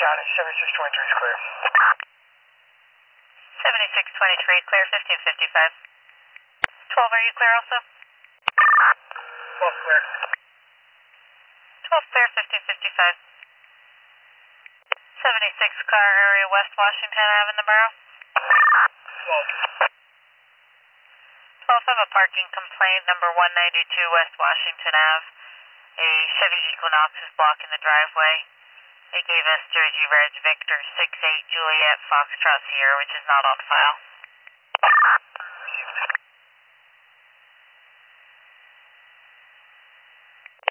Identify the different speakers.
Speaker 1: got it. 7623 is clear.
Speaker 2: 7623, clear, 1555. 12, are you clear also?
Speaker 1: 12 clear.
Speaker 2: 12 clear, 1555. 76 car area West Washington Ave in the borough.
Speaker 1: 12.
Speaker 2: 12, have a parking complaint, number 192 West Washington Ave. A Chevy Equinox is blocking the driveway. They gave us Jersey Reds Victor 68 Juliet Foxtrot Sierra, which is not on file.